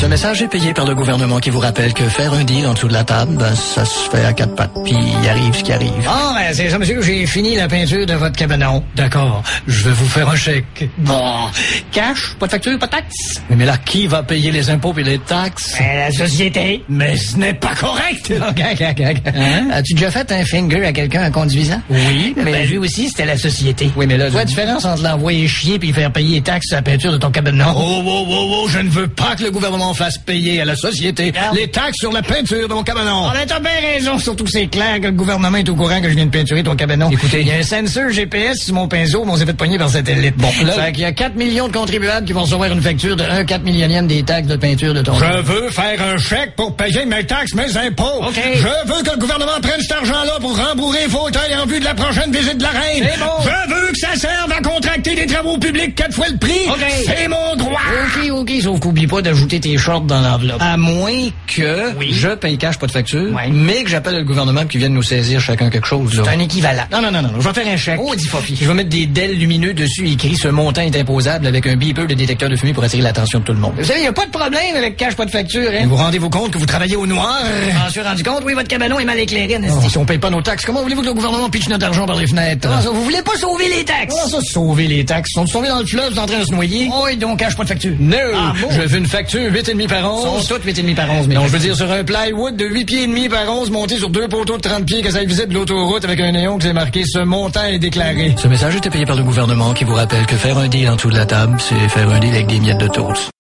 Ce message est payé par le gouvernement qui vous rappelle que faire un deal en dessous de la table, ben, ça se fait à quatre pattes, puis il arrive ce qui arrive. Ah, ben, c'est ça, monsieur, j'ai fini la peinture de votre cabanon. D'accord, je vais vous faire un chèque. Bon, cash, pas de facture, pas de taxe. Mais là, qui va payer les impôts et les taxes? Ben, la société. Mais ce n'est pas correct! Hein? As-tu déjà fait un finger à quelqu'un en conduisant? Oui, mais... Ben, lui aussi, c'était la société. Oui, mais là... Quoi la différence entre l'envoyer chier puis faire payer les taxes sur la peinture de ton cabanon? Oh, je ne veux pas que le gouvernement fasse payer à la société les taxes sur la peinture de mon cabanon. Ah, ben, t'as bien raison, surtout que c'est clair que le gouvernement est au courant que je viens de peinturer ton cabanon. Écoutez, il y a un sensor GPS sur mon pinceau, mais on s'est fait pogner par satellite. Bon, là... Fait qu'il y a 4 millions de contribuables qui vont recevoir une facture de 1/4 millionième des taxes de peinture de ton... Je veux faire un chèque pour payer mes taxes, mes impôts. OK. Je veux que le gouvernement prenne cet argent-là pour rembourrer les fauteuils en vue de la prochaine visite de la reine. C'est bon. Je veux que ça serve à contracter des travaux publics 4 fois le prix. OK. C'est mon droit. OK, sauf qu'oublie pas d'ajouter tes shorts dans l'enveloppe. À moins que je paye cash, pas de facture, mais que j'appelle le gouvernement qui vienne nous saisir chacun quelque chose. C'est un équivalent. Non, je vais faire un chèque. Oh, dis Fofi. Je vais mettre des DEL lumineux dessus écrit ce montant est imposable avec un beeper de détecteur de fumée pour attirer l'attention de tout le monde. Vous savez, il n'y a pas de problème avec cash, pas de facture, hein? Vous rendez-vous compte que vous travaillez au noir? Je m'en suis rendu compte, oui, votre cabanon est mal éclairé, Oh, si on paye pas nos taxes, comment voulez-vous que le gouvernement pitche notre argent par les fenêtres? Ah, ça, vous voulez pas sauver les taxes? Ah, ça, sauver les taxes. Sont-ils tombés dans le fleuve, sont en train de se noyer? Oh, et donc, cash, pas de facture. Non! Ah, bon? Je veux une facture 8,5 par 11. Sont toutes 8,5 par 11, mais non, je veux dire sur un plywood de 8 pieds et demi par 11 monté sur 2 poteaux de 30 pieds que ça visite de l'autoroute avec un néon qui est marqué « Ce montant est déclaré ». Ce message était payé par le gouvernement qui vous rappelle que faire un deal en dessous de la table, c'est faire un deal avec des miettes de toast.